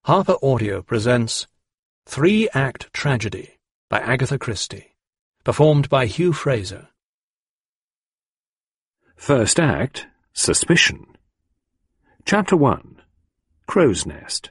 Harper Audio presents Three-Act Tragedy by Agatha Christie, performed by Hugh Fraser. First Act, Suspicion. Chapter 1, Crow's Nest.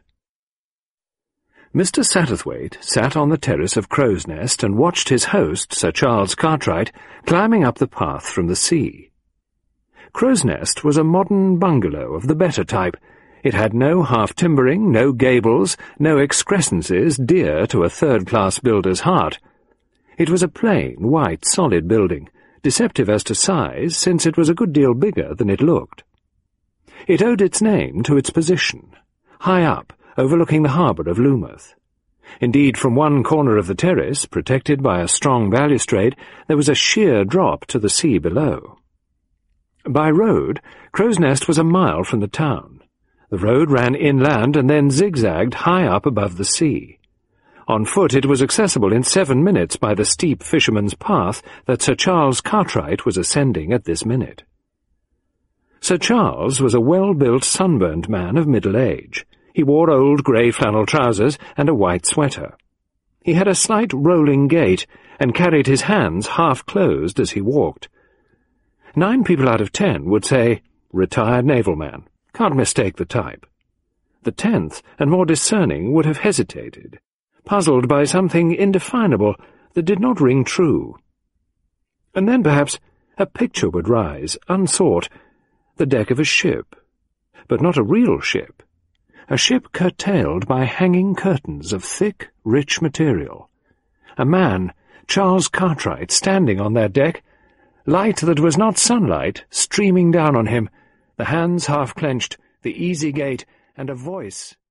Mr. Satterthwaite sat on the terrace of Crow's Nest and watched his host, Sir Charles Cartwright, climbing up the path from the sea. Crow's Nest was a modern bungalow of the better type. It had no half-timbering, no gables, no excrescences dear to a third-class builder's heart. It was a plain, white, solid building, deceptive as to size, since it was a good deal bigger than it looked. It owed its name to its position, high up, overlooking the harbour of Loomuth. Indeed, from one corner of the terrace, protected by a strong balustrade, there was a sheer drop to the sea below. By road, Crow's Nest was a mile from the town. The road ran inland and then zigzagged high up above the sea. On foot it was accessible in 7 minutes by the steep fisherman's path that Sir Charles Cartwright was ascending at this minute. Sir Charles was a well-built, sunburnt man of middle age. He wore old grey flannel trousers and a white sweater. He had a slight rolling gait and carried his hands half-closed as he walked. 9 people out of 10 would say, "Retired naval man. Can't mistake the type." The 10th, and more discerning, would have hesitated, puzzled by something indefinable that did not ring true. And then, perhaps, a picture would rise, unsought, the deck of a ship. But not a real ship. A ship curtailed by hanging curtains of thick, rich material. A man, Charles Cartwright, standing on that deck, light that was not sunlight streaming down on him, the hands half-clenched, the easy gait, and a voice